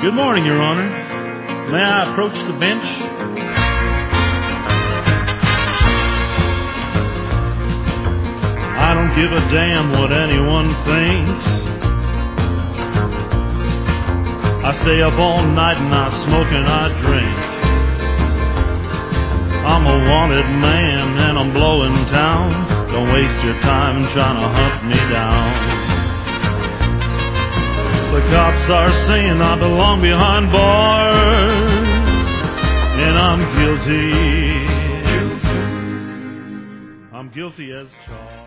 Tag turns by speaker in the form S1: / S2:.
S1: Good morning, Your Honor. May I approach the bench? I don't give a damn what anyone thinks. I stay up all night and I smoke and I drink. I'm a wanted man and I'm blowing town. Don't waste your time trying to hunt me down. The cops are saying I belong behind bars, and I'm guilty. I'm guilty as charged.